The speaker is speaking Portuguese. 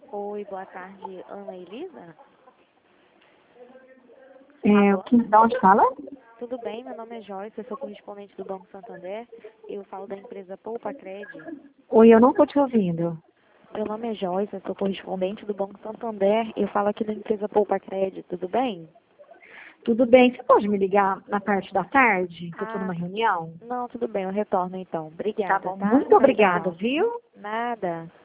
Oi, boa tarde, Ana Elisa? Da onde fala? Tudo bem? Meu nome é Joyce, eu sou correspondente do Banco Santander. Eu falo da empresa Poupa Cred. Oi, eu não estou te ouvindo. Meu nome é Joyce, eu sou correspondente do Banco Santander. Eu falo aqui da empresa Poupa Cred, tudo bem? Tudo bem, você pode me ligar na parte da tarde, que eu estou Ah, numa reunião? não, tudo bem, eu retorno então. Tá Obrigada, bom, tá? muito obrigada, Tchau. viu? Nada.